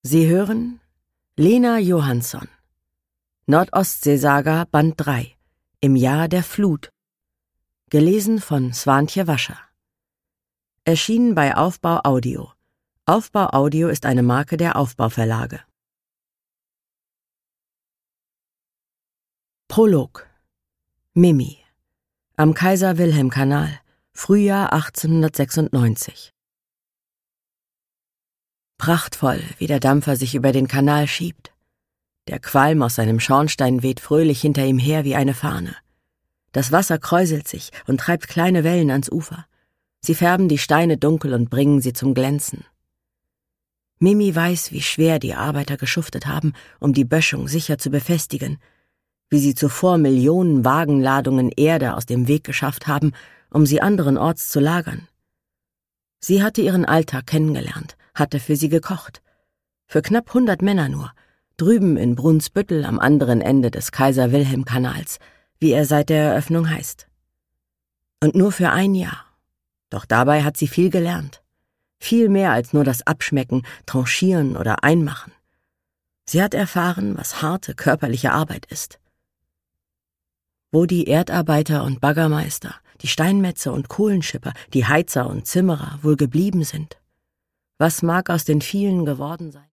Sie hören Lena Johansson, Nordostseesaga Band 3, im Jahr der Flut. Gelesen von Swantje Wascher. Erschienen bei Aufbau Audio. Aufbau Audio ist eine Marke der Aufbau-Verlage. Prolog. Mimi. Am Kaiser-Wilhelm-Kanal, Frühjahr 1896. Prachtvoll, wie der Dampfer sich über den Kanal schiebt. Der Qualm aus seinem Schornstein weht fröhlich hinter ihm her wie eine Fahne. Das Wasser kräuselt sich und treibt kleine Wellen ans Ufer. Sie färben die Steine dunkel und bringen sie zum Glänzen. Mimi weiß, wie schwer die Arbeiter geschuftet haben, um die Böschung sicher zu befestigen, wie sie zuvor Millionen Wagenladungen Erde aus dem Weg geschafft haben, um sie anderenorts zu lagern. Sie hatte ihren Alltag kennengelernt, hatte für sie gekocht. Für knapp 100 Männer nur, drüben in Brunsbüttel am anderen Ende des Kaiser-Wilhelm-Kanals, wie er seit der Eröffnung heißt. Und nur für ein Jahr. Doch dabei hat sie viel gelernt. Viel mehr als nur das Abschmecken, Tranchieren oder Einmachen. Sie hat erfahren, was harte körperliche Arbeit ist. Wo die Erdarbeiter und Baggermeister, die Steinmetze und Kohlenschipper, die Heizer und Zimmerer wohl geblieben sind. Was mag aus den vielen geworden sein?